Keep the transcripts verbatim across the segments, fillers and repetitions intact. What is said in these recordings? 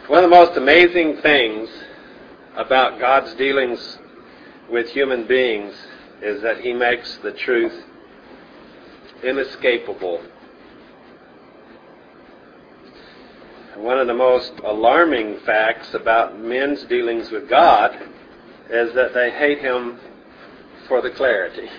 One of the most amazing things about God's dealings with human beings is that He makes the truth inescapable. One of the most alarming facts about men's dealings with God is that they hate Him for the clarity.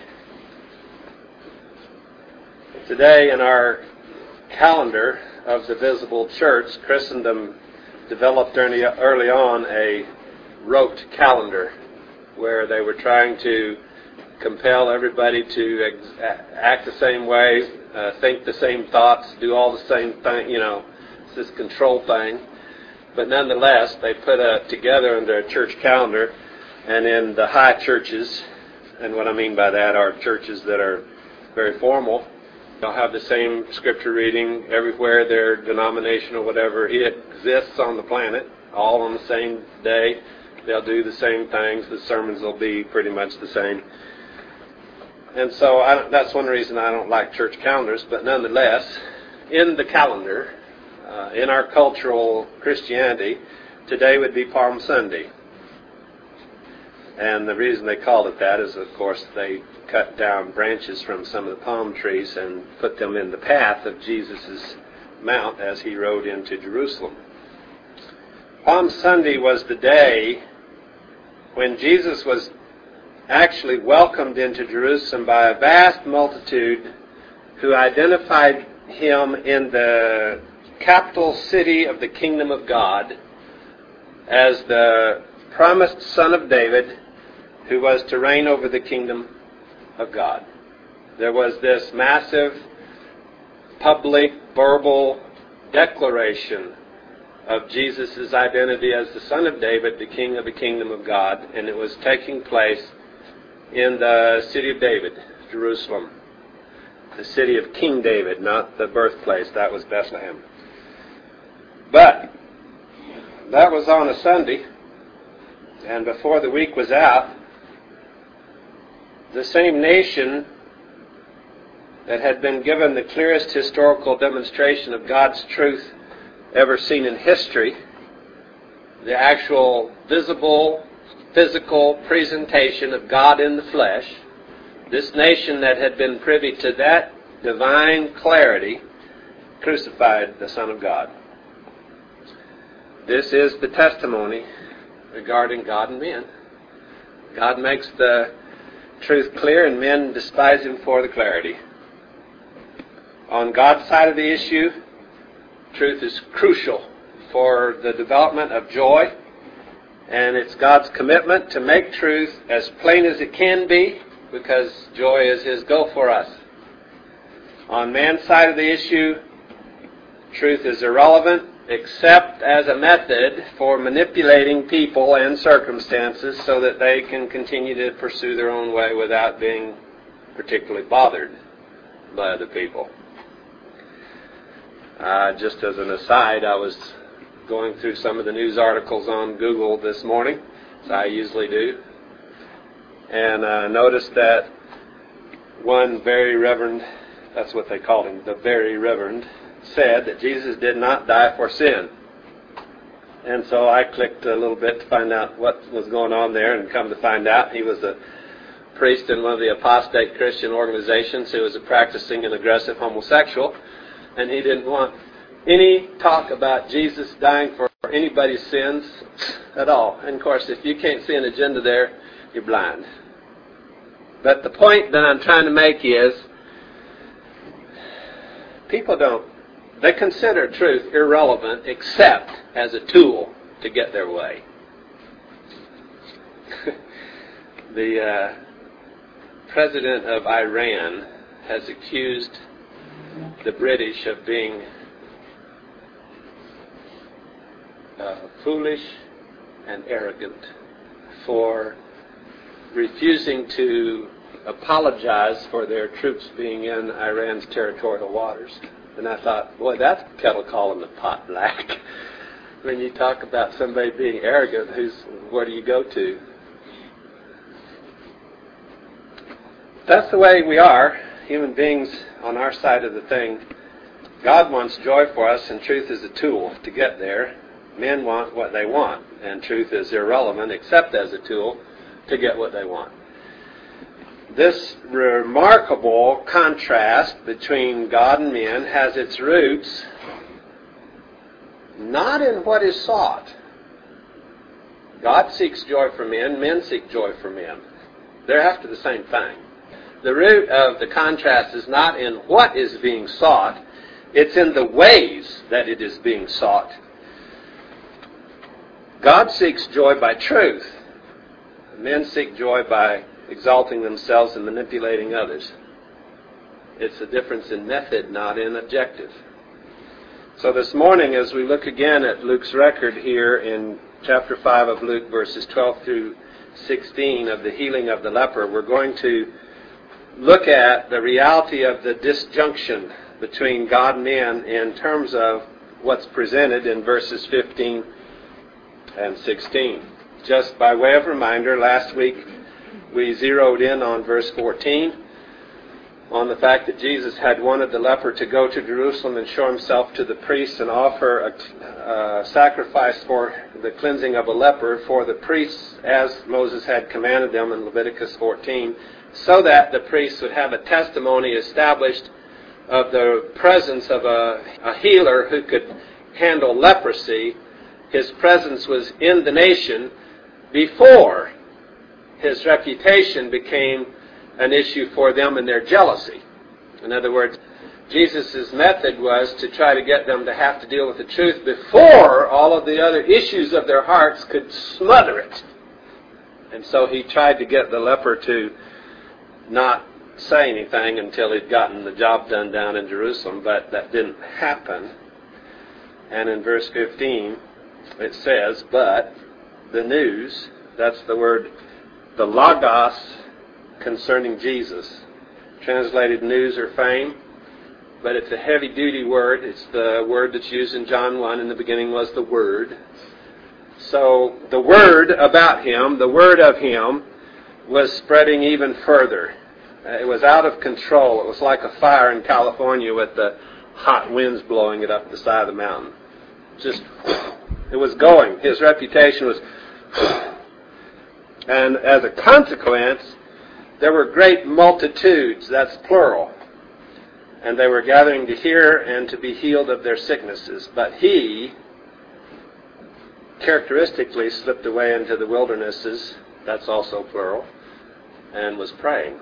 Today in our calendar of the visible church, Christendom developed early, early on a rote calendar where they were trying to compel everybody to ex- act the same way, uh, think the same thoughts, do all the same thing, you know, it's this control thing. But nonetheless, they put a, together under a church calendar, and in the high churches, and what I mean by that are churches that are very formal, they'll have the same scripture reading everywhere their denomination or whatever it exists on the planet, all on the same day. They'll do the same things. The sermons will be pretty much the same. And so I, that's one reason I don't like church calendars. But nonetheless, in the calendar, uh, in our cultural Christianity, today would be Palm Sunday. And the reason they called it that is, of course, they cut down branches from some of the palm trees and put them in the path of Jesus' mount as He rode into Jerusalem. Palm Sunday was the day when Jesus was actually welcomed into Jerusalem by a vast multitude who identified Him in the capital city of the kingdom of God as the promised Son of David who was to reign over the kingdom of God. There was this massive public verbal declaration of Jesus' identity as the Son of David, the King of the kingdom of God, and it was taking place in the city of David, Jerusalem, the city of King David, not the birthplace. That was Bethlehem. But that was on a Sunday, and before the week was out, the same nation that had been given the clearest historical demonstration of God's truth ever seen in history, the actual visible, physical presentation of God in the flesh, this nation that had been privy to that divine clarity crucified the Son of God. This is the testimony regarding God and men. God makes the truth clear, and men despise Him for the clarity. On God's side of the issue, truth is crucial for the development of joy, and it's God's commitment to make truth as plain as it can be, because joy is His goal for us. On man's side of the issue, truth is irrelevant except as a method for manipulating people and circumstances so that they can continue to pursue their own way without being particularly bothered by other people. Uh, just as an aside, I was going through some of the news articles on Google this morning, as I usually do, and uh, noticed that one very reverend, that's what they called him, the very reverend, said that Jesus did not die for sin. And so I clicked a little bit to find out what was going on there, and come to find out he was a priest in one of the apostate Christian organizations who was a practicing and aggressive homosexual, and he didn't want any talk about Jesus dying for anybody's sins at all. And of course, if you can't see an agenda there, you're blind. But the point that I'm trying to make is, people don't They consider truth irrelevant except as a tool to get their way. the uh, president of Iran has accused the British of being uh, foolish and arrogant for refusing to apologize for their troops being in Iran's territorial waters. And I thought, boy, that's kettle calling the pot black. When you talk about somebody being arrogant, who's where do you go to? That's the way we are, human beings on our side of the thing. God wants joy for us, and truth is a tool to get there. Men want what they want, and truth is irrelevant except as a tool to get what they want. This remarkable contrast between God and men has its roots not in what is sought. God seeks joy for men, men seek joy for men. They're after the same thing. The root of the contrast is not in what is being sought, it's in the ways that it is being sought. God seeks joy by truth. Men seek joy by exalting themselves and manipulating others. It's a difference in method, not in objective. So this morning, as we look again at Luke's record here in chapter five of Luke, verses twelve through sixteen of the healing of the leper, we're going to look at the reality of the disjunction between God and men in terms of what's presented in verses fifteen and sixteen. Just by way of reminder, last week we zeroed in on verse fourteen, on the fact that Jesus had wanted the leper to go to Jerusalem and show himself to the priests and offer a uh, sacrifice for the cleansing of a leper for the priests as Moses had commanded them in Leviticus fourteen, so that the priests would have a testimony established of the presence of a, a healer who could handle leprosy. His presence was in the nation before his reputation became an issue for them and their jealousy. In other words, Jesus' method was to try to get them to have to deal with the truth before all of the other issues of their hearts could smother it. And so he tried to get the leper to not say anything until he'd gotten the job done down in Jerusalem, but that didn't happen. And in verse fifteen, it says, but the news, that's the word, the logos, concerning Jesus, translated news or fame, but it's a heavy-duty word. It's the word that's used in John one. In the beginning was the Word. So the word about him, the word of him, was spreading even further. It was out of control. It was like a fire in California with the hot winds blowing it up the side of the mountain. Just, it was going. His reputation was, and as a consequence, there were great multitudes, that's plural, and they were gathering to hear and to be healed of their sicknesses. But he characteristically slipped away into the wildernesses, that's also plural, and was praying.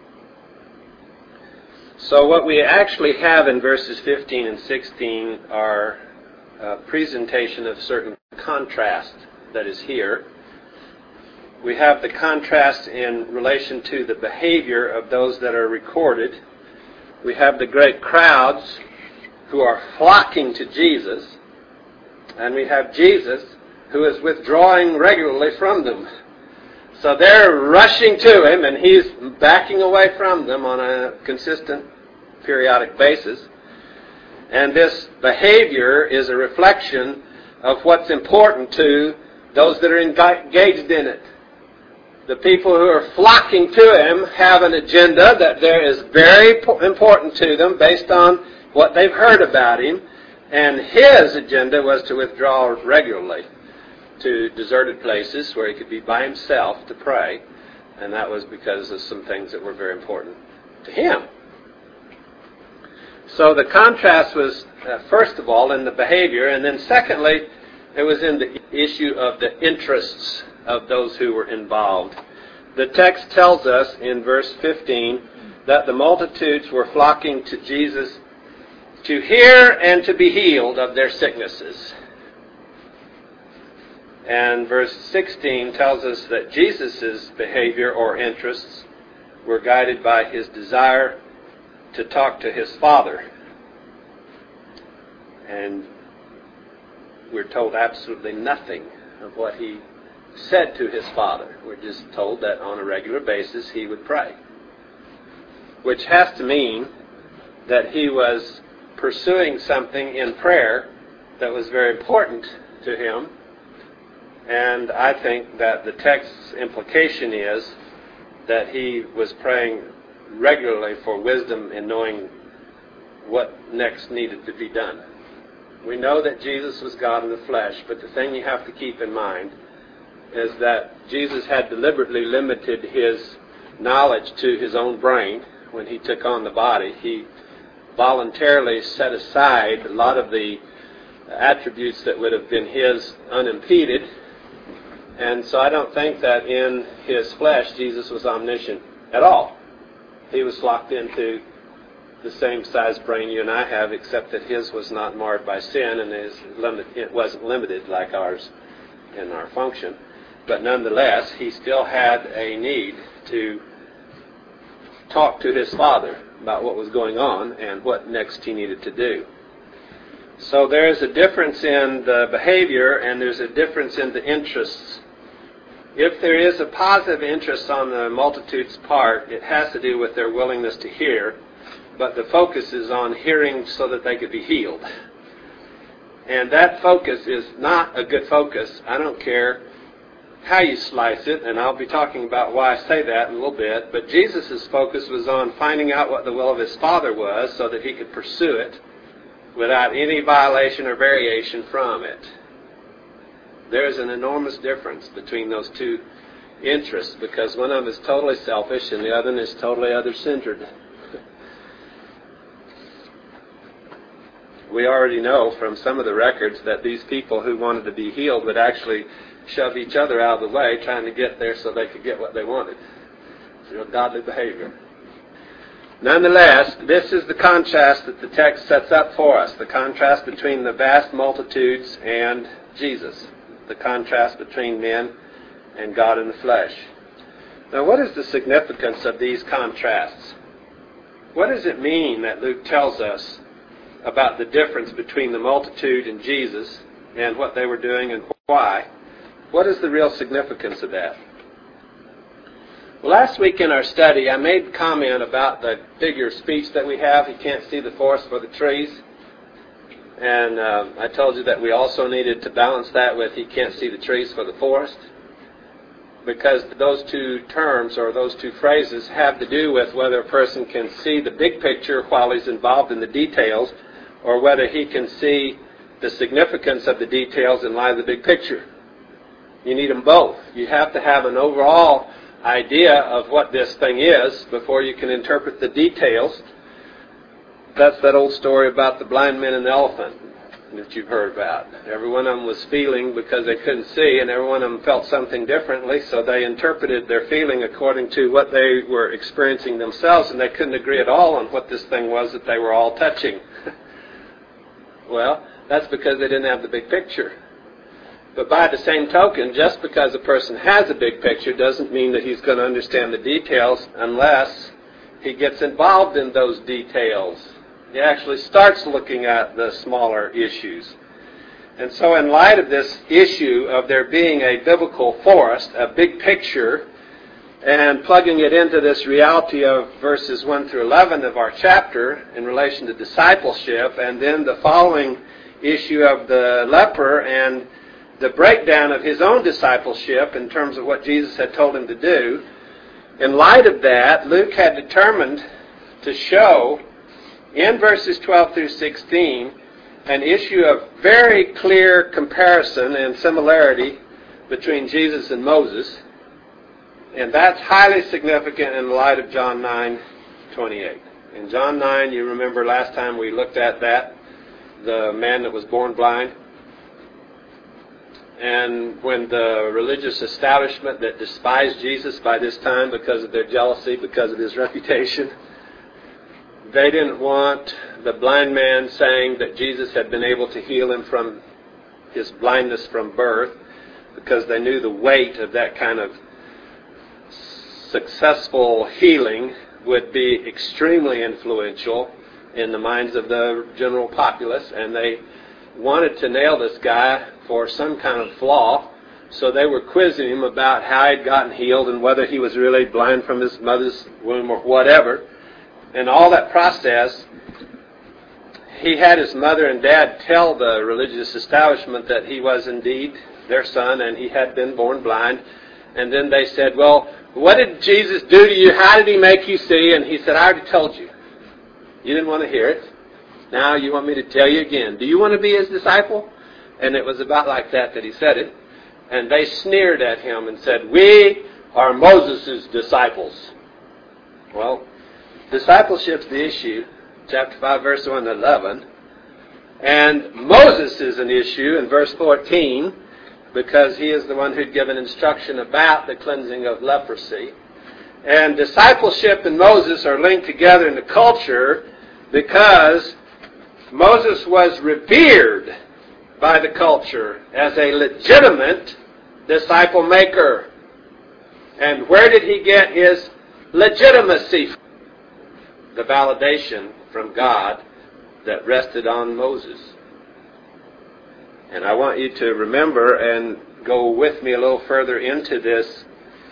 So what we actually have in verses fifteen and sixteen are a presentation of certain contrast that is here. We have the contrast in relation to the behavior of those that are recorded. We have the great crowds who are flocking to Jesus. And we have Jesus who is withdrawing regularly from them. So they're rushing to him and he's backing away from them on a consistent periodic basis. And this behavior is a reflection of what's important to those that are engaged in it. The people who are flocking to him have an agenda that there is very important to them based on what they've heard about him. And his agenda was to withdraw regularly to deserted places where he could be by himself to pray. And that was because of some things that were very important to him. So the contrast was, uh, first of all, in the behavior. And then secondly, it was in the issue of the interests of those who were involved. The text tells us in verse fifteen that the multitudes were flocking to Jesus to hear and to be healed of their sicknesses. And verse sixteen tells us that Jesus' behavior or interests were guided by his desire to talk to his Father. And we're told absolutely nothing of what he said to his Father. We're just told that on a regular basis he would pray. Which has to mean that he was pursuing something in prayer that was very important to him. And I think that the text's implication is that he was praying regularly for wisdom in knowing what next needed to be done. We know that Jesus was God in the flesh, but the thing you have to keep in mind is that Jesus had deliberately limited his knowledge to his own brain when he took on the body. He voluntarily set aside a lot of the attributes that would have been his unimpeded. And so I don't think that in his flesh Jesus was omniscient at all. He was locked into the same size brain you and I have, except that his was not marred by sin, and his limit, it wasn't limited like ours in our function. But nonetheless, he still had a need to talk to his Father about what was going on and what next he needed to do. So there is a difference in the behavior, and there's a difference in the interests. If there is a positive interest on the multitude's part, it has to do with their willingness to hear, but the focus is on hearing so that they could be healed. And that focus is not a good focus. I don't care how you slice it, and I'll be talking about why I say that in a little bit, but Jesus' focus was on finding out what the will of his Father was so that he could pursue it without any violation or variation from it. There is an enormous difference between those two interests, because one of them is totally selfish and the other is totally other-centered. We already know from some of the records that these people who wanted to be healed would actually shove each other out of the way trying to get there so they could get what they wanted. It's real godly behavior. Nonetheless, this is the contrast that the text sets up for us, the contrast between the vast multitudes and Jesus, the contrast between men and God in the flesh. Now, what is the significance of these contrasts? What does it mean that Luke tells us about the difference between the multitude and Jesus and what they were doing and why? What is the real significance of that? Well, last week in our study, I made comment about the figure of speech that we have. You can't see the forest for the trees. And uh, I told you that we also needed to balance that with you can't see the trees for the forest. Because those two terms or those two phrases have to do with whether a person can see the big picture while he's involved in the details, or whether he can see the significance of the details in light of the big picture. You need them both. You have to have an overall idea of what this thing is before you can interpret the details. That's that old story about the blind man and the elephant that you've heard about. Every one of them was feeling because they couldn't see, and every one of them felt something differently, so they interpreted their feeling according to what they were experiencing themselves, and they couldn't agree at all on what this thing was that they were all touching. Well, that's because they didn't have the big picture. But by the same token, just because a person has a big picture doesn't mean that he's going to understand the details unless he gets involved in those details. He actually starts looking at the smaller issues. And so in light of this issue of there being a biblical forest, a big picture, and plugging it into this reality of verses one through eleven of our chapter in relation to discipleship, and then the following issue of the leper and the breakdown of his own discipleship in terms of what Jesus had told him to do, in light of that, Luke had determined to show in verses twelve through sixteen an issue of very clear comparison and similarity between Jesus and Moses. And that's highly significant in the light of John nine twenty-eight. In John nine, you remember last time we looked at that, the man that was born blind. And when the religious establishment that despised Jesus by this time because of their jealousy, because of his reputation, they didn't want the blind man saying that Jesus had been able to heal him from his blindness from birth, because they knew the weight of that kind of successful healing would be extremely influential in the minds of the general populace, and they wanted to nail this guy for some kind of flaw, so they were quizzing him about how he'd gotten healed and whether he was really blind from his mother's womb or whatever. And all that process, he had his mother and dad tell the religious establishment that he was indeed their son and he had been born blind. And then they said, well, what did Jesus do to you? How did he make you see? And he said, I already told you. You didn't want to hear it. Now you want me to tell you again, do you want to be his disciple? And it was about like that that he said it. And they sneered at him and said, we are Moses' disciples. Well, discipleship's the issue. Chapter five, verse one to eleven. And Moses is an issue in verse fourteen, because he is the one who'd given instruction about the cleansing of leprosy. And discipleship and Moses are linked together in the culture because Moses was revered by the culture as a legitimate disciple maker. And where did he get his legitimacy? The validation from God that rested on Moses. And I want you to remember and go with me a little further into this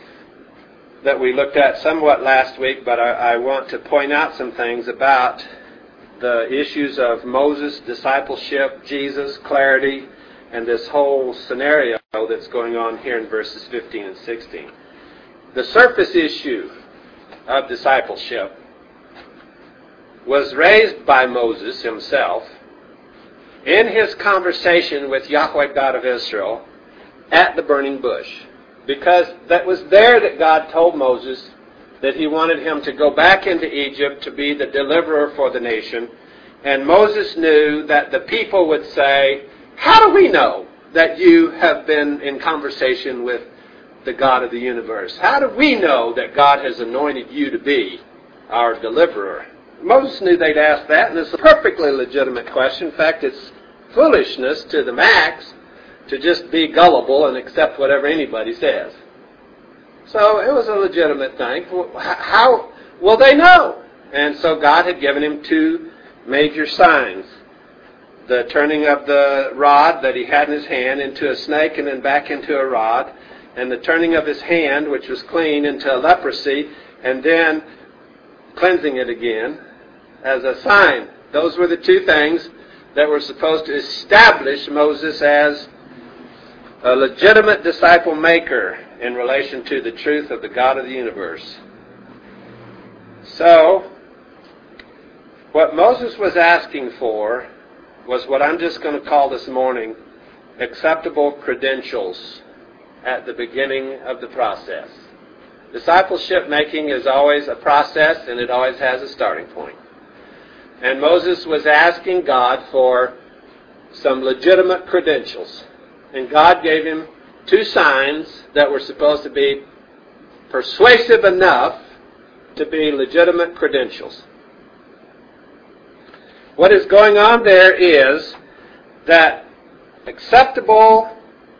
that we looked at somewhat last week, but I, I want to point out some things about the issues of Moses, discipleship, Jesus, clarity, and this whole scenario that's going on here in verses fifteen and sixteen. The surface issue of discipleship was raised by Moses himself in his conversation with Yahweh God of Israel at the burning bush. Because that was there that God told Moses that he wanted him to go back into Egypt to be the deliverer for the nation. And Moses knew that the people would say, how do we know that you have been in conversation with the God of the universe? How do we know that God has anointed you to be our deliverer? Moses knew they'd ask that, and it's a perfectly legitimate question. In fact, it's foolishness to the max to just be gullible and accept whatever anybody says. So it was a legitimate thing. How will they know? And so God had given him two major signs. The turning of the rod that he had in his hand into a snake and then back into a rod. And the turning of his hand, which was clean, into a leprosy, and then cleansing it again as a sign. Those were the two things that were supposed to establish Moses as a legitimate disciple maker in relation to the truth of the God of the universe. So, what Moses was asking for was what I'm just going to call this morning acceptable credentials at the beginning of the process. Discipleship making is always a process, and it always has a starting point. And Moses was asking God for some legitimate credentials. And God gave him two signs that were supposed to be persuasive enough to be legitimate credentials. What is going on there is that acceptable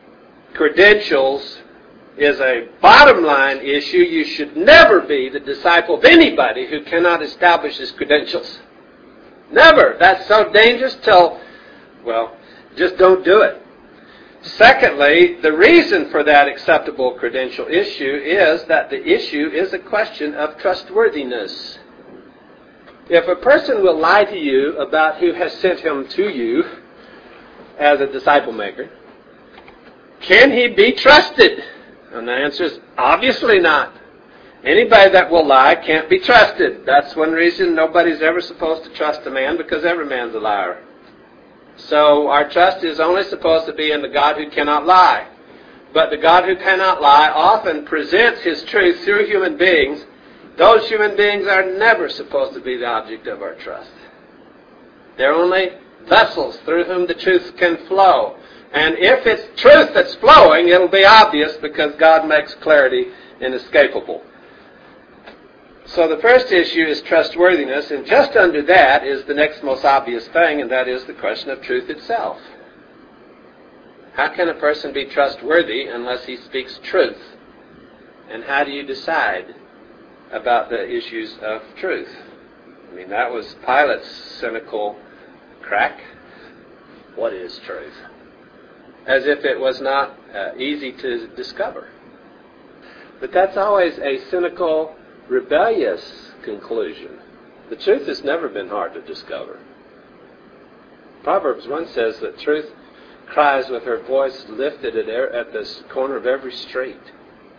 credentials is a bottom line issue. You should never be the disciple of anybody who cannot establish his credentials. Never. That's so dangerous till, well, just don't do it. Secondly, the reason for that acceptable credential issue is that the issue is a question of trustworthiness. If a person will lie to you about who has sent him to you as a disciple maker, can he be trusted? And the answer is obviously not. Anybody that will lie can't be trusted. That's one reason nobody's ever supposed to trust a man, because every man's a liar. So our trust is only supposed to be in the God who cannot lie. But the God who cannot lie often presents his truth through human beings. Those human beings are never supposed to be the object of our trust. They're only vessels through whom the truth can flow. And if it's truth that's flowing, it'll be obvious because God makes clarity inescapable. So the first issue is trustworthiness, and just under that is the next most obvious thing, and that is the question of truth itself. How can a person be trustworthy unless he speaks truth? And how do you decide about the issues of truth? I mean, that was Pilate's cynical crack. What is truth? As if it was not uh, easy to discover. But that's always a cynical, rebellious conclusion. The truth has never been hard to discover. Proverbs one says that truth cries with her voice lifted at, er- at the corner of every street.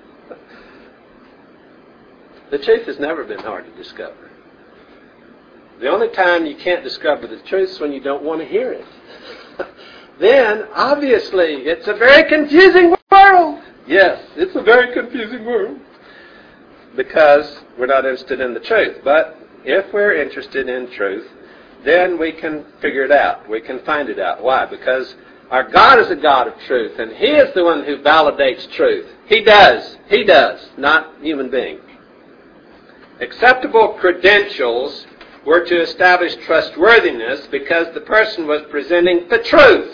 The truth has never been hard to discover. The only time you can't discover the truth is when you don't want to hear it. Then, obviously, it's a very confusing world. Yes, it's a very confusing world. Because we're not interested in the truth. But if we're interested in truth, then we can figure it out. We can find it out. Why? Because our God is a God of truth, and He is the one who validates truth. He does. He does, not human beings. Acceptable credentials were to establish trustworthiness because the person was presenting the truth.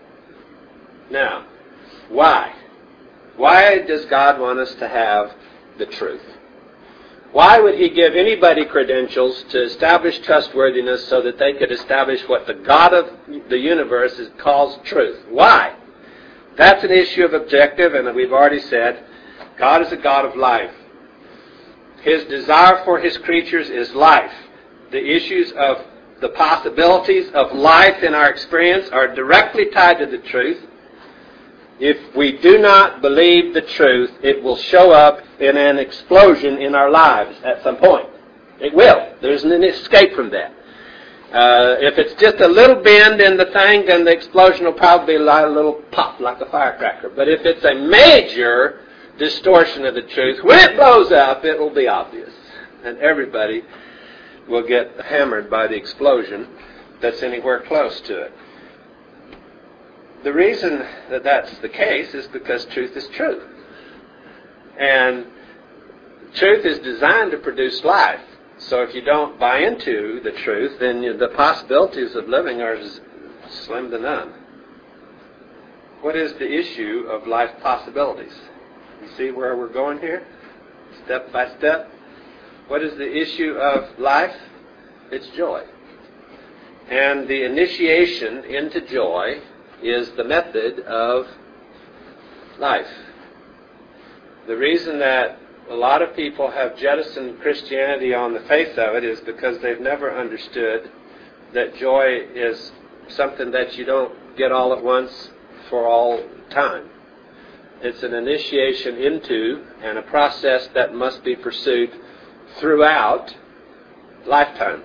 Now, why? Why does God want us to have the truth? Why would He give anybody credentials to establish trustworthiness so that they could establish what the God of the universe is, calls truth? Why? That's an issue of objective, and we've already said, God is a God of life. His desire for His creatures is life. The issues of the possibilities of life in our experience are directly tied to the truth. If we do not believe the truth, it will show up in an explosion in our lives at some point. It will. There's an escape from that. Uh, if it's just a little bend in the thing, then the explosion will probably be a little pop like a firecracker. But if it's a major distortion of the truth, when it blows up, it will be obvious. And everybody will get hammered by the explosion that's anywhere close to it. The reason that that's the case is because truth is truth. And truth is designed to produce life. So if you don't buy into the truth, then you, the possibilities of living are slim to none. What is the issue of life possibilities? You see where we're going here? Step by step. What is the issue of life? It's joy. And the initiation into joy is the method of life. The reason that a lot of people have jettisoned Christianity on the face of it is because they've never understood that joy is something that you don't get all at once for all time. It's an initiation into and a process that must be pursued throughout lifetime.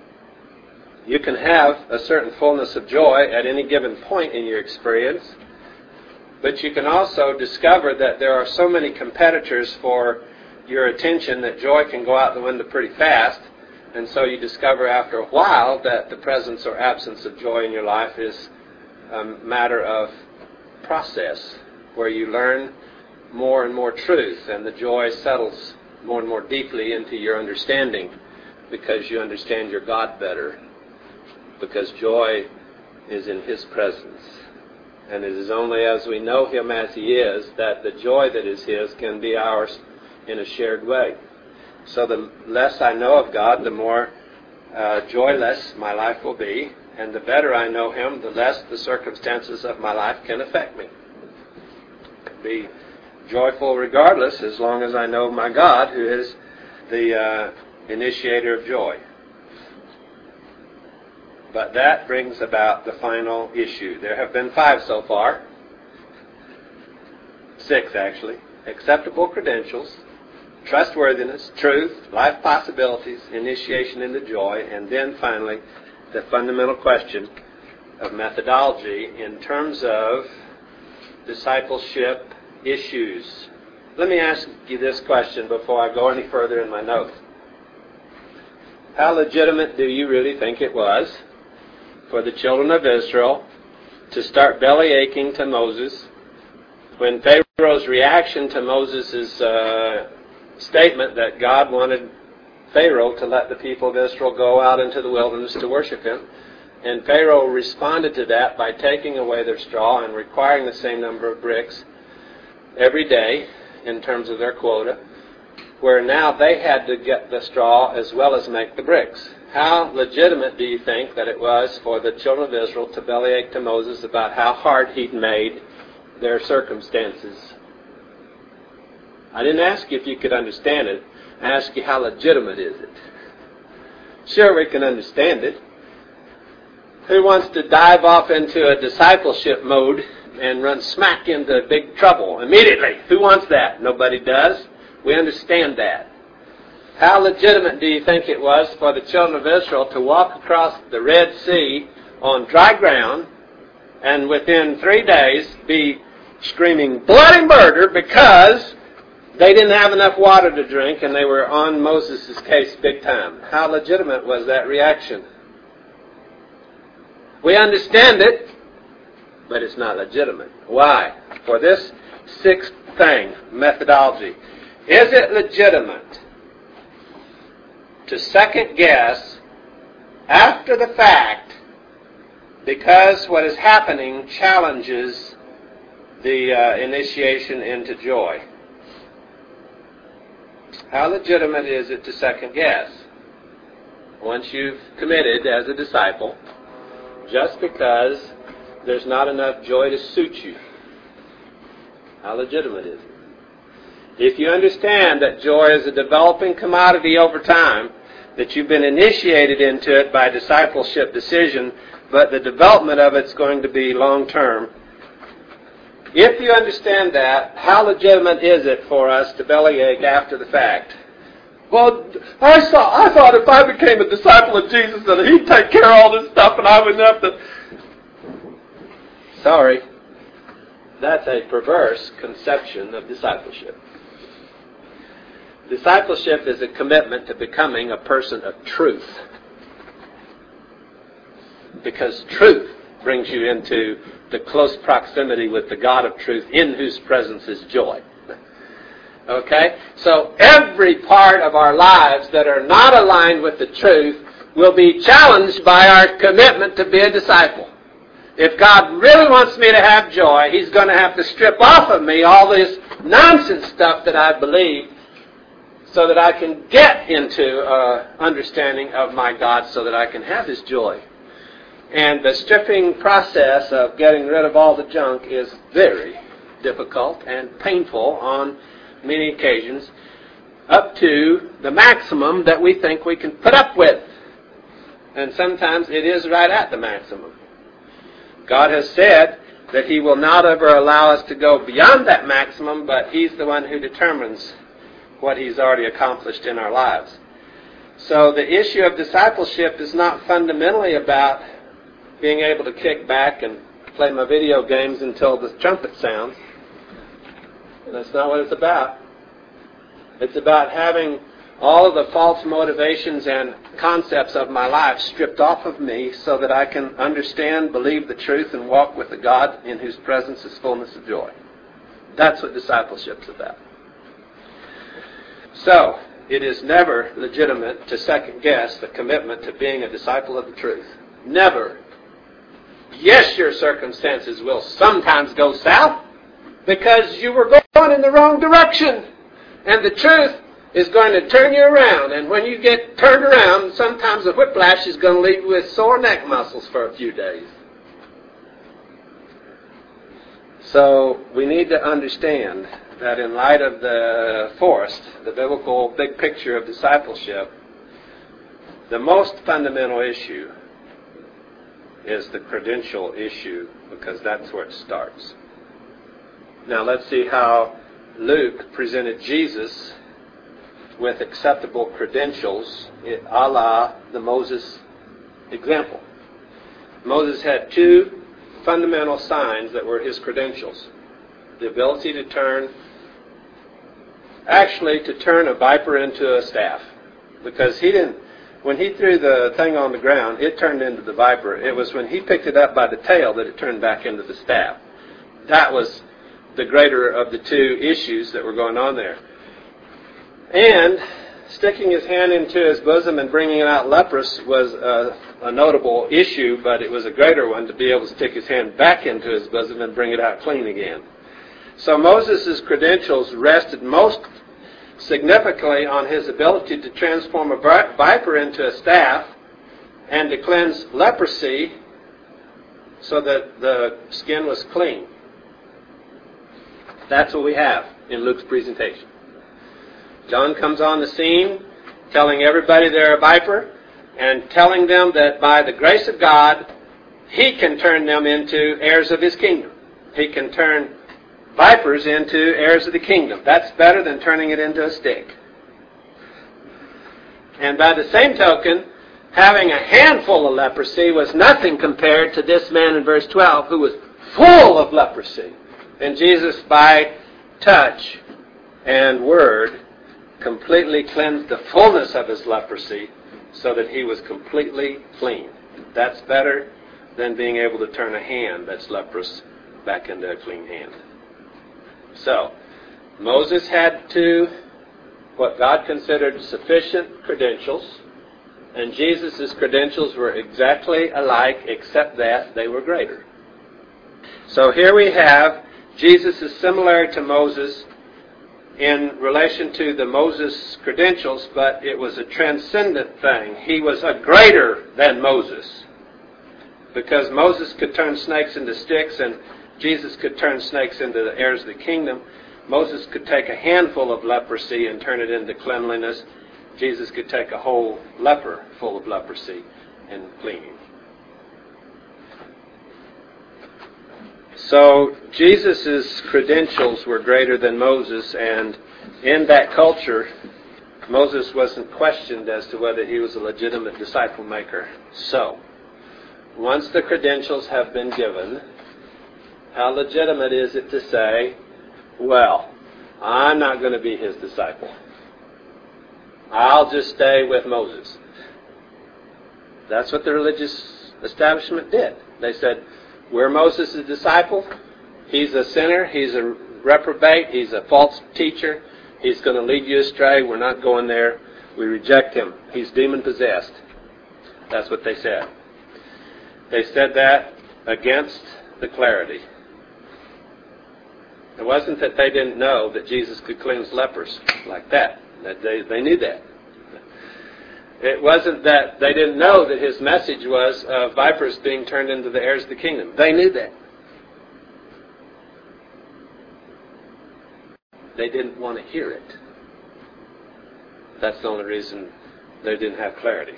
You can have a certain fullness of joy at any given point in your experience, but you can also discover that there are so many competitors for your attention that joy can go out the window pretty fast, and so you discover after a while that the presence or absence of joy in your life is a matter of process, where you learn more and more truth, and the joy settles more and more deeply into your understanding because you understand your God better. Because joy is in His presence. And it is only as we know Him as He is that the joy that is His can be ours in a shared way. So the less I know of God, the more uh, joyless my life will be. And the better I know Him, the less the circumstances of my life can affect me. Be joyful regardless as long as I know my God, who is the uh, initiator of joy. But that brings about the final issue. There have been five so far. Six, actually. Acceptable credentials, trustworthiness, truth, life possibilities, initiation into joy, and then finally the fundamental question of methodology in terms of discipleship issues. Let me ask you this question before I go any further in my notes. How legitimate do you really think it was for the children of Israel to start belly aching to Moses when Pharaoh's reaction to Moses' uh, statement that God wanted Pharaoh to let the people of Israel go out into the wilderness to worship Him, and Pharaoh responded to that by taking away their straw and requiring the same number of bricks every day in terms of their quota, where now they had to get the straw as well as make the bricks. How legitimate do you think that it was for the children of Israel to bellyache to Moses about how hard he'd made their circumstances? I didn't ask you if you could understand it. I asked you how legitimate is it. Sure, we can understand it. Who wants to dive off into a discipleship mode and run smack into big trouble immediately? Who wants that? Nobody does. We understand that. How legitimate do you think it was for the children of Israel to walk across the Red Sea on dry ground and within three days be screaming bloody murder because they didn't have enough water to drink and they were on Moses' case big time? How legitimate was that reaction? We understand it, but it's not legitimate. Why? For this sixth thing, methodology. Is it legitimate to second guess after the fact because what is happening challenges the uh, initiation into joy? How legitimate is it to second guess once you've committed as a disciple just because there's not enough joy to suit you? How legitimate is it? If you understand that joy is a developing commodity over time, that you've been initiated into it by discipleship decision, but the development of it's going to be long-term. If you understand that, how legitimate is it for us to bellyache after the fact? Well, I saw. I thought if I became a disciple of Jesus that He'd take care of all this stuff and I wouldn't have to... Sorry. That's a perverse conception of discipleship. Discipleship is a commitment to becoming a person of truth. Because truth brings you into the close proximity with the God of truth in whose presence is joy. Okay? So every part of our lives that are not aligned with the truth will be challenged by our commitment to be a disciple. If God really wants me to have joy, He's going to have to strip off of me all this nonsense stuff that I believe so that I can get into uh, understanding of my God so that I can have His joy. And the stripping process of getting rid of all the junk is very difficult and painful on many occasions, up to the maximum that we think we can put up with. And sometimes it is right at the maximum. God has said that He will not ever allow us to go beyond that maximum, but He's the one who determines what He's already accomplished in our lives. So the issue of discipleship is not fundamentally about being able to kick back and play my video games until the trumpet sounds. That's not what it's about. It's about having all of the false motivations and concepts of my life stripped off of me so that I can understand, believe the truth, and walk with the God in whose presence is fullness of joy. That's what discipleship's about. So, it is never legitimate to second guess the commitment to being a disciple of the truth. Never. Yes, your circumstances will sometimes go south because you were going in the wrong direction. And the truth is going to turn you around. And when you get turned around, sometimes a whiplash is going to leave you with sore neck muscles for a few days. So we need to understand that in light of the forest, the biblical big picture of discipleship, the most fundamental issue is the credential issue, because that's where it starts. Now let's see how Luke presented Jesus with acceptable credentials, a la the Moses example. Moses had two fundamental signs that were his credentials. The ability to turn, actually to turn a viper into a staff. Because he didn't, when he threw the thing on the ground, it turned into the viper. It was when he picked it up by the tail that it turned back into the staff. That was the greater of the two issues that were going on there. And sticking his hand into his bosom and bringing out leprous was a, a notable issue, but it was a greater one to be able to stick his hand back into his bosom and bring it out clean again. So Moses' credentials rested most significantly on his ability to transform a viper into a staff and to cleanse leprosy so that the skin was clean. That's what we have in Luke's presentation. John comes on the scene telling everybody they're a viper and telling them that by the grace of God, He can turn them into heirs of His kingdom. He can turn vipers into heirs of the kingdom. That's better than turning it into a stick. And by the same token, having a handful of leprosy was nothing compared to this man in verse twelve who was full of leprosy. And Jesus, by touch and word, completely cleansed the fullness of his leprosy so that he was completely clean. That's better than being able to turn a hand that's leprous back into a clean hand. So, Moses had two, what God considered sufficient credentials, and Jesus' credentials were exactly alike, except that they were greater. So here we have Jesus is similar to Moses in relation to the Moses credentials, but it was a transcendent thing. He was a greater than Moses. Because Moses could turn snakes into sticks and Jesus could turn snakes into the heirs of the kingdom, Moses could take a handful of leprosy and turn it into cleanliness. Jesus could take a whole leper full of leprosy and clean him. So Jesus' credentials were greater than Moses, and in that culture, Moses wasn't questioned as to whether he was a legitimate disciple maker. So, once the credentials have been given, how legitimate is it to say, well, I'm not going to be his disciple. I'll just stay with Moses. That's what the religious establishment did. They said, we're Moses' disciple. He's a sinner. He's a reprobate. He's a false teacher. He's going to lead you astray. We're not going there. We reject him. He's demon-possessed. That's what they said. They said that against the clarity. It wasn't that they didn't know that Jesus could cleanse lepers like that. That they, they knew that. It wasn't that they didn't know that his message was uh, vipers being turned into the heirs of the kingdom. They knew that. They didn't want to hear it. That's the only reason they didn't have clarity.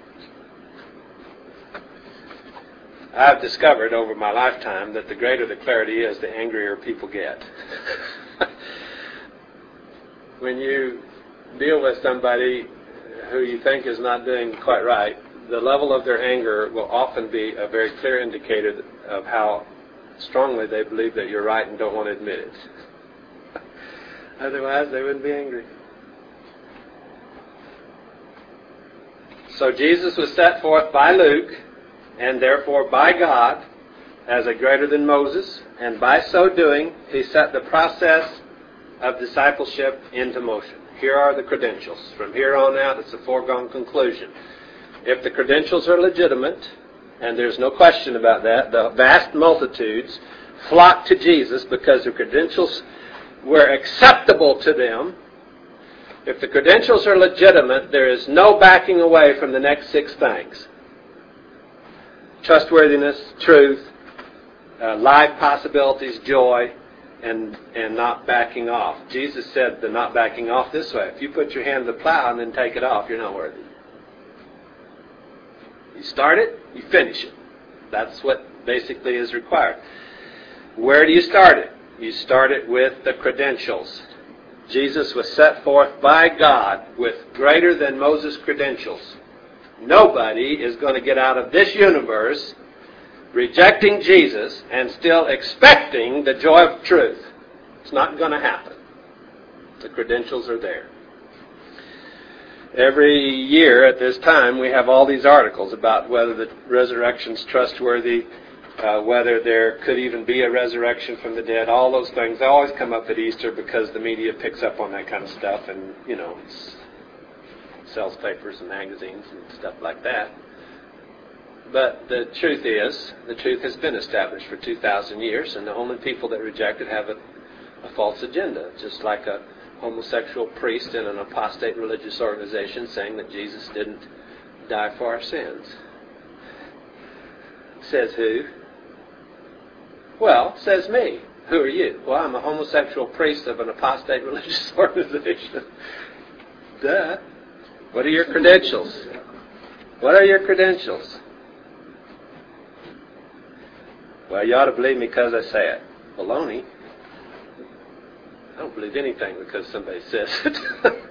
I've discovered over my lifetime that the greater the clarity is, the angrier people get. When you deal with somebody who you think is not doing quite right, the level of their anger will often be a very clear indicator of how strongly they believe that you're right and don't want to admit it. Otherwise, they wouldn't be angry. So Jesus was set forth by Luke, and therefore by God, as a greater than Moses, and by so doing, he set the process of discipleship into motion. Here are the credentials. From here on out, it's a foregone conclusion. If the credentials are legitimate, and there's no question about that, the vast multitudes flocked to Jesus because the credentials were acceptable to them. If the credentials are legitimate, there is no backing away from the next six things. Trustworthiness, truth, uh, life possibilities, joy, and and not backing off. Jesus said the not backing off this way. If you put your hand to the plow and then take it off, you're not worthy. You start it, you finish it. That's what basically is required. Where do you start it? You start it with the credentials. Jesus was set forth by God with greater than Moses' credentials. Nobody is going to get out of this universe rejecting Jesus and still expecting the joy of truth. It's not going to happen. The credentials are there. Every year at this time we have all these articles about whether the resurrection's trustworthy, uh, whether there could even be a resurrection from the dead, all those things. They always come up at Easter because the media picks up on that kind of stuff and, you know, sells papers and magazines and stuff like that. But the truth is, the truth has been established for two thousand years, and the only people that reject it have a, a false agenda, just like a homosexual priest in an apostate religious organization saying that Jesus didn't die for our sins. Says who? Well, says me. Who are you? Well, I'm a homosexual priest of an apostate religious organization. Duh. What are your credentials? What are your credentials? Well, you ought to believe me because I say it. Baloney. I don't believe anything because somebody says it.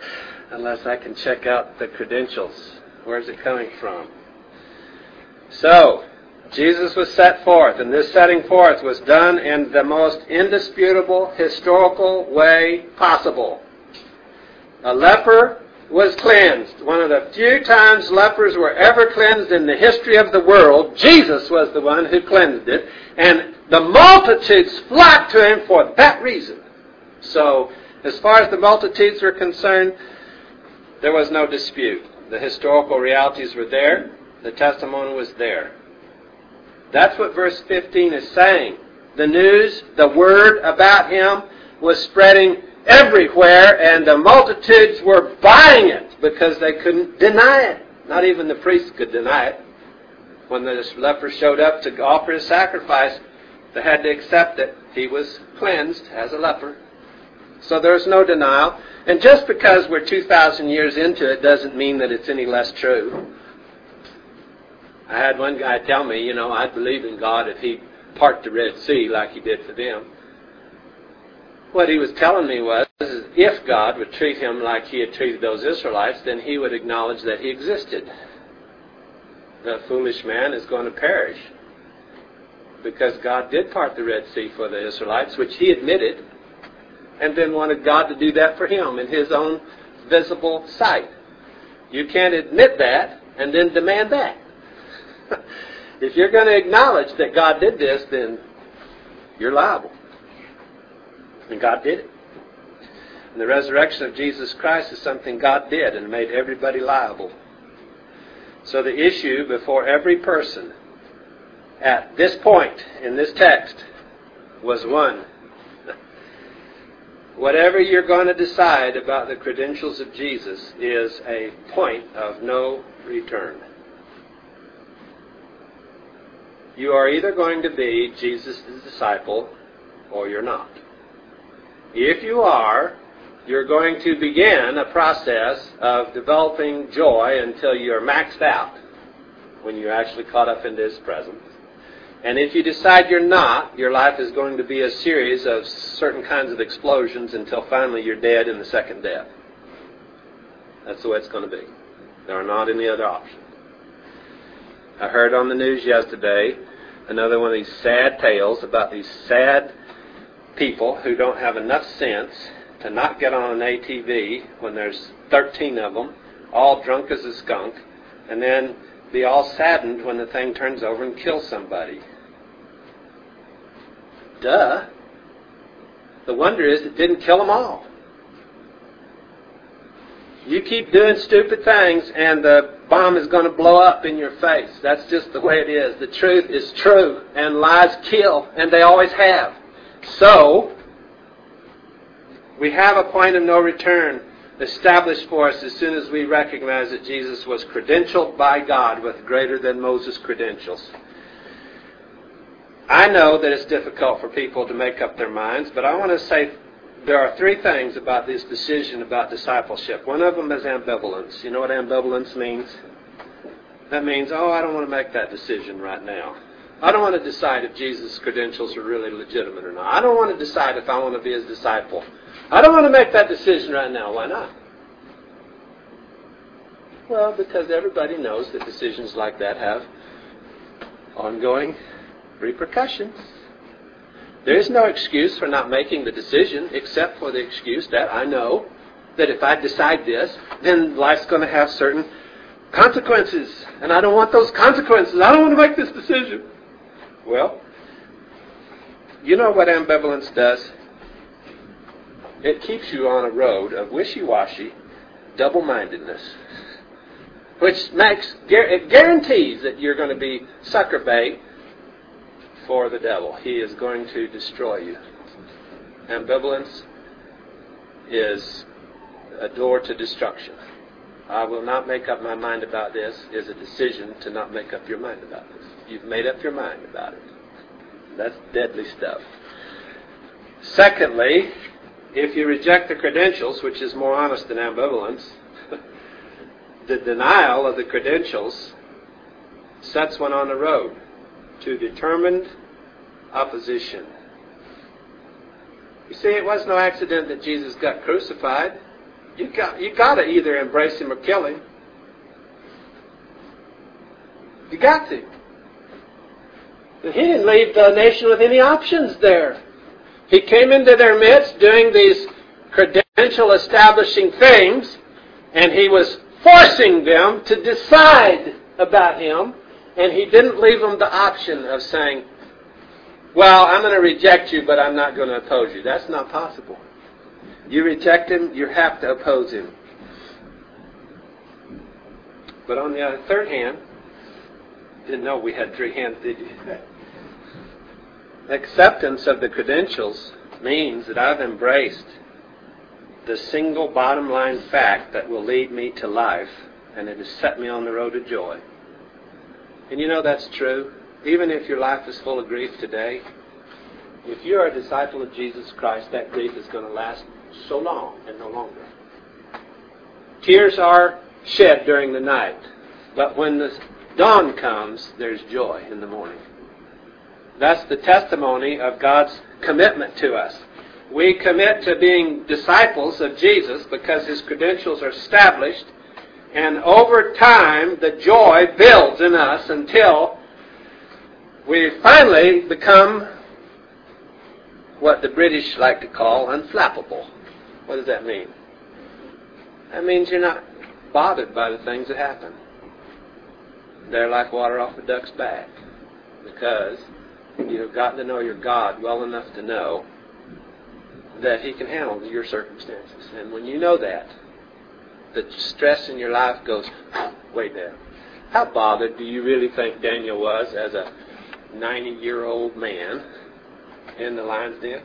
unless I can check out the credentials. Where's it coming from? So, Jesus was set forth, and this setting forth was done in the most indisputable historical way possible. A leper was cleansed. One of the few times lepers were ever cleansed in the history of the world. Jesus was the one who cleansed it, and the multitudes flocked to him for that reason. So, as far as the multitudes were concerned, there was no dispute. The historical realities were there. The testimony was there. That's what verse fifteen is saying. The news, the word about him was spreading everywhere, and the multitudes were buying it because they couldn't deny it. Not even the priests could deny it. When the leper showed up to offer his sacrifice, they had to accept that he was cleansed as a leper. So there's no denial. And just because we're two thousand years into it doesn't mean that it's any less true. I had one guy tell me, you know, I'd believe in God if he parted the Red Sea like he did for them. What he was telling me was, if God would treat him like he had treated those Israelites, then he would acknowledge that he existed. The foolish man is going to perish because God did part the Red Sea for the Israelites, which he admitted, and then wanted God to do that for him in his own visible sight. You can't admit that and then demand that. If you're going to acknowledge that God did this, then you're liable. And God did it. And the resurrection of Jesus Christ is something God did and made everybody liable. So the issue before every person at this point in this text was one. Whatever you're going to decide about the credentials of Jesus is a point of no return. You are either going to be Jesus' disciple or you're not. If you are, you're going to begin a process of developing joy until you're maxed out when you're actually caught up into His presence. And if you decide you're not, your life is going to be a series of certain kinds of explosions until finally you're dead in the second death. That's the way it's going to be. There are not any other options. I heard on the news yesterday another one of these sad tales about these sad people who don't have enough sense to not get on an A T V when there's thirteen of them, all drunk as a skunk, and then be all saddened when the thing turns over and kills somebody. Duh. The wonder is it didn't kill them all. You keep doing stupid things and the bomb is going to blow up in your face. That's just the way it is. The truth is true, and lies kill, and they always have. So, we have a point of no return established for us as soon as we recognize that Jesus was credentialed by God with greater than Moses' credentials. I know that it's difficult for people to make up their minds, but I want to say there are three things about this decision about discipleship. One of them is ambivalence. You know what ambivalence means? That means, oh, I don't want to make that decision right now. I don't want to decide if Jesus' credentials are really legitimate or not. I don't want to decide if I want to be His disciple. I don't want to make that decision right now. Why not? Well, because everybody knows that decisions like that have ongoing repercussions. There is no excuse for not making the decision except for the excuse that I know that if I decide this, then life's going to have certain consequences. And I don't want those consequences. I don't want to make this decision. Well, you know what ambivalence does? It keeps you on a road of wishy-washy, double-mindedness, which makes it guarantees that you're going to be sucker bait for the devil. He is going to destroy you. Ambivalence is a door to destruction. I will not make up my mind about this is a decision to not make up your mind about this. You've made up your mind about it. That's deadly stuff. Secondly, if you reject the credentials, which is more honest than ambivalence, the denial of the credentials sets one on the road to determined opposition. You see, it was no accident that Jesus got crucified. You got you got to either embrace him or kill him. You got to. And he didn't leave the nation with any options there. He came into their midst doing these credential establishing things, and he was forcing them to decide about him, and he didn't leave them the option of saying, well, I'm going to reject you, but I'm not going to oppose you. That's not possible. You reject him, you have to oppose him. But on the other, third hand, didn't know we had three hands, did you? Acceptance of the credentials means that I've embraced the single bottom line fact that will lead me to life, and it has set me on the road to joy. And you know that's true. Even if your life is full of grief today, if you're a disciple of Jesus Christ, that grief is going to last so long and no longer. Tears are shed during the night, but when the dawn comes, there's joy in the morning. That's the testimony of God's commitment to us. We commit to being disciples of Jesus because his credentials are established, and over time the joy builds in us until we finally become what the British like to call unflappable. What does that mean? That means you're not bothered by the things that happen. They're like water off a duck's back, because you've gotten to know your God well enough to know that he can handle your circumstances. And when you know that, the stress in your life goes way down. How bothered do you really think Daniel was as a ninety-year-old man in the lion's den?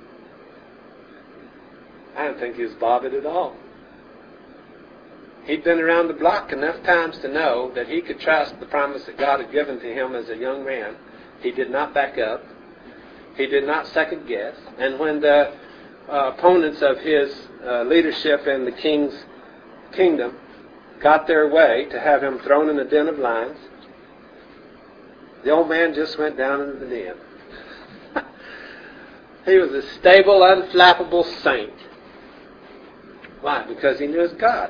I don't think he was bothered at all. He'd been around the block enough times to know that he could trust the promise that God had given to him as a young man. He did not back up. He did not second guess. And when the uh, opponents of his uh, leadership in the king's kingdom got their way to have him thrown in a den of lions, the old man just went down into the den. He was a stable, unflappable saint. Why? Because he knew his God.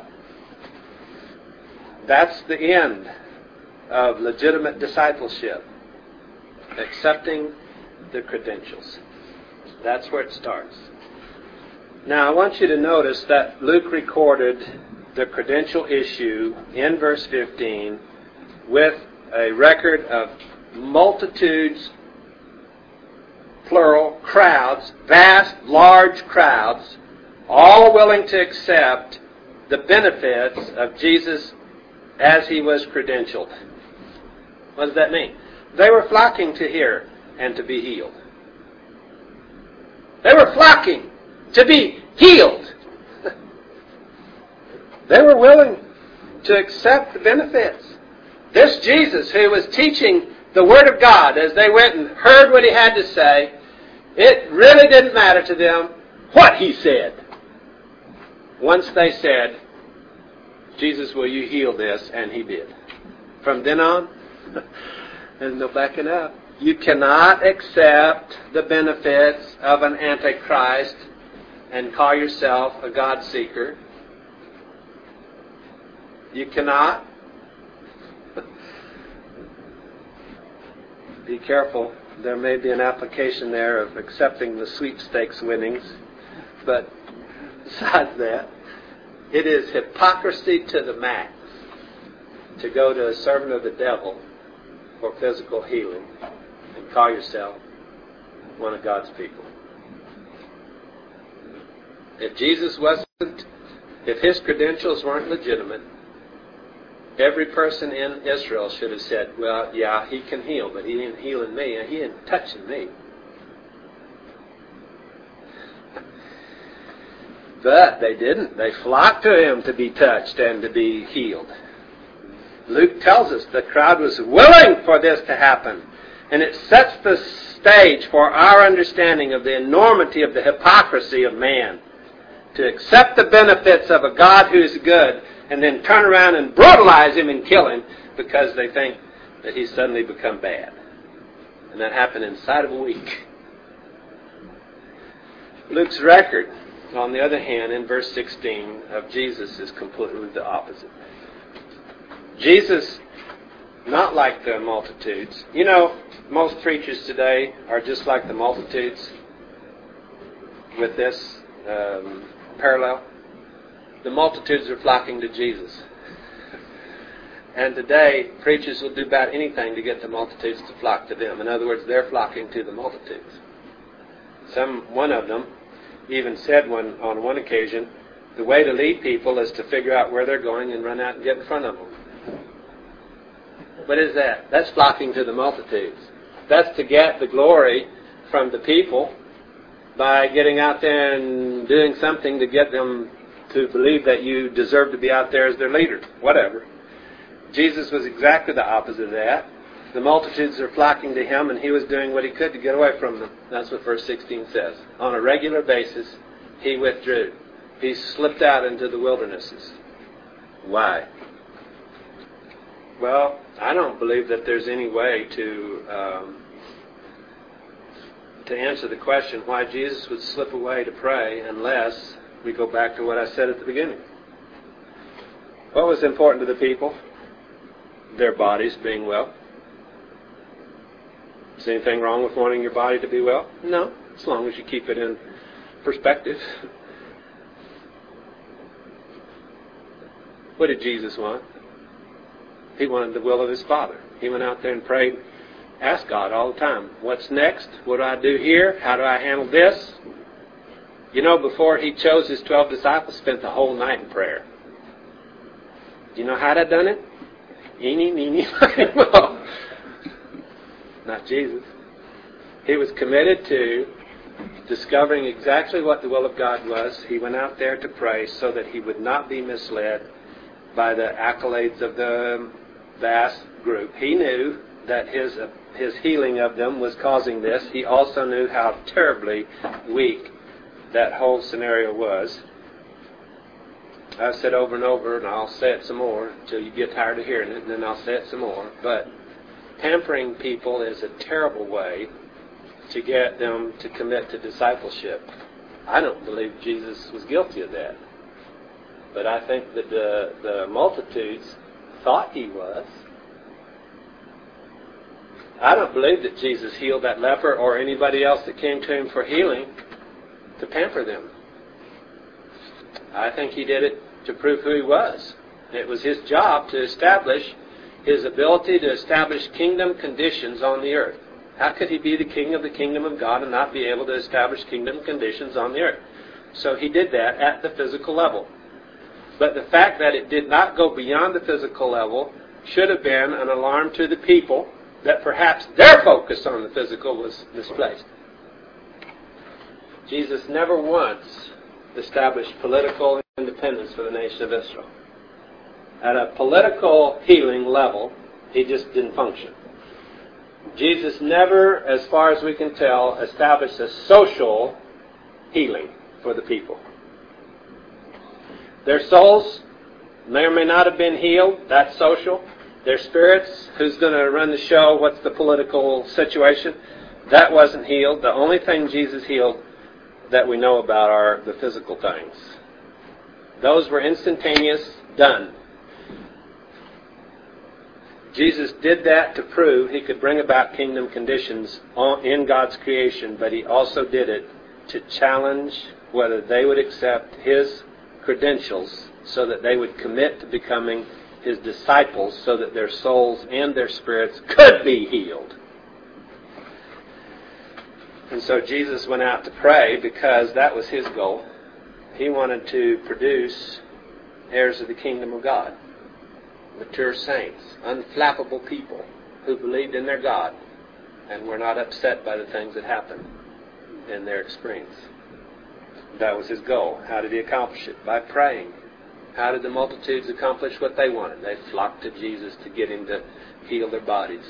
That's the end of legitimate discipleship. Accepting the credentials. That's where it starts. Now, I want you to notice that Luke recorded the credential issue in verse fifteen with a record of multitudes, plural, crowds, vast, large crowds, all willing to accept the benefits of Jesus as he was credentialed. What does that mean? They were flocking to hear and to be healed. They were flocking to be healed. They were willing to accept the benefits. This Jesus, who was teaching the Word of God as they went and heard what he had to say, it really didn't matter to them what he said. Once they said, Jesus, will you heal this? And he did. From then on, there's no backing up. You cannot accept the benefits of an antichrist and call yourself a God seeker. You cannot. Be careful. There may be an application there of accepting the sweepstakes winnings. But besides that, it is hypocrisy to the max to go to a servant of the devil for physical healing and call yourself one of God's people. If Jesus wasn't, if his credentials weren't legitimate, every person in Israel should have said, well, yeah, he can heal, but he didn't heal in me, and he didn't touch in me. But they didn't. They flocked to him to be touched and to be healed. Luke tells us the crowd was willing for this to happen. And it sets the stage for our understanding of the enormity of the hypocrisy of man. To accept the benefits of a God who's good and then turn around and brutalize him and kill him because they think that he's suddenly become bad. And that happened inside of a week. Luke's record on the other hand, in verse sixteen of Jesus is completely the opposite. Jesus, not like the multitudes. You know, most preachers today are just like the multitudes with this um, parallel. The multitudes are flocking to Jesus. And today, preachers will do about anything to get the multitudes to flock to them. In other words, they're flocking to the multitudes. Some, one of them even said one, on one occasion, the way to lead people is to figure out where they're going and run out and get in front of them. What is that? That's flocking to the multitudes. That's to get the glory from the people by getting out there and doing something to get them to believe that you deserve to be out there as their leader. Whatever. Jesus was exactly the opposite of that. The multitudes are flocking to him, and he was doing what he could to get away from them. That's what verse sixteen says. On a regular basis, he withdrew. He slipped out into the wildernesses. Why? Well, I don't believe that there's any way to um, to answer the question why Jesus would slip away to pray unless we go back to what I said at the beginning. What was important to the people? Their bodies being well. Is anything wrong with wanting your body to be well? No, as long as you keep it in perspective. What did Jesus want? He wanted the will of his Father. He went out there and prayed, asked God all the time, what's next? What do I do here? How do I handle this? You know, before he chose his twelve disciples, spent the whole night in prayer. Do you know how that done it? Eeny, meeny, miny, moe. Not Jesus. He was committed to discovering exactly what the will of God was. He went out there to pray so that he would not be misled by the accolades of the vast group. He knew that his uh, his healing of them was causing this. He also knew how terribly weak that whole scenario was. I've said over and over, and I'll say it some more until you get tired of hearing it, and then I'll say it some more. But pampering people is a terrible way to get them to commit to discipleship. I don't believe Jesus was guilty of that. But I think that the, the multitudes thought he was. I don't believe that Jesus healed that leper or anybody else that came to him for healing to pamper them. I think he did it to prove who he was. It was his job to establish his ability to establish kingdom conditions on the earth. How could he be the king of the kingdom of God and not be able to establish kingdom conditions on the earth? So he did that at the physical level. But the fact that it did not go beyond the physical level should have been an alarm to the people that perhaps their focus on the physical was misplaced. Jesus never once established political independence for the nation of Israel. At a political healing level, he just didn't function. Jesus never, as far as we can tell, established a social healing for the people. Their souls may or may not have been healed. That's social. Their spirits, who's going to run the show, what's the political situation, that wasn't healed. The only thing Jesus healed that we know about are the physical things. Those were instantaneous, done. Jesus did that to prove he could bring about kingdom conditions in God's creation, but he also did it to challenge whether they would accept his credentials so that they would commit to becoming his disciples so that their souls and their spirits could be healed. And so Jesus went out to pray because that was his goal. He wanted to produce heirs of the kingdom of God. Mature saints, unflappable people who believed in their God and were not upset by the things that happened in their experience. That was his goal. How did he accomplish it? By praying. How did the multitudes accomplish what they wanted? They flocked to Jesus to get him to heal their bodies.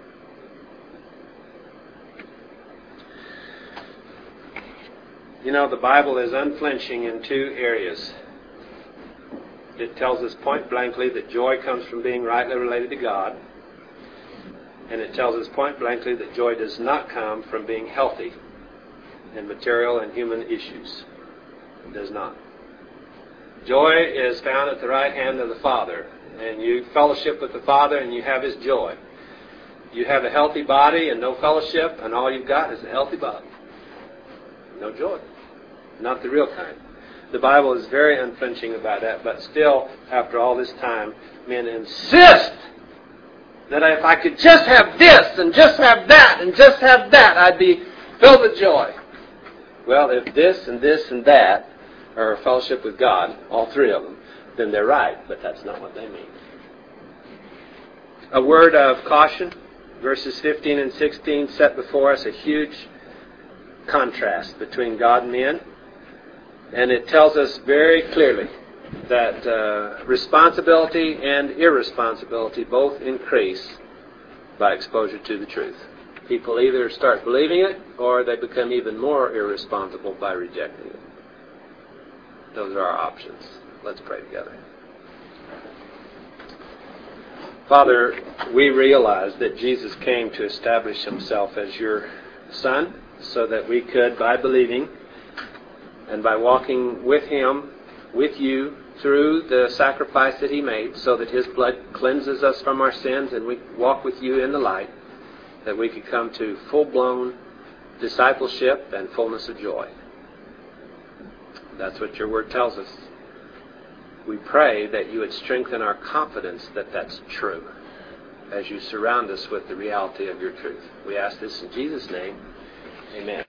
You know, the Bible is unflinching in two areas. It tells us point blankly that joy comes from being rightly related to God. And it tells us point blankly that joy does not come from being healthy in material and human issues. It does not. Joy is found at the right hand of the Father, and you fellowship with the Father and you have His joy. You have a healthy body and no fellowship, and all you've got is a healthy body. No joy. Not the real kind. The Bible is very unflinching about that, but still, after all this time, men insist that if I could just have this and just have that and just have that, I'd be filled with joy. Well, if this and this and that are a fellowship with God, all three of them, then they're right, but that's not what they mean. A word of caution. Verses fifteen and sixteen set before us a huge contrast between God and men. And it tells us very clearly that uh, responsibility and irresponsibility both increase by exposure to the truth. People either start believing it or they become even more irresponsible by rejecting it. Those are our options. Let's pray together. Father, we realize that Jesus came to establish Himself as your Son so that we could, by believing and by walking with Him, with you, through the sacrifice that He made, so that His blood cleanses us from our sins and we walk with you in the light, that we could come to full-blown discipleship and fullness of joy. That's what your Word tells us. We pray that you would strengthen our confidence that that's true as you surround us with the reality of your truth. We ask this in Jesus' name. Amen.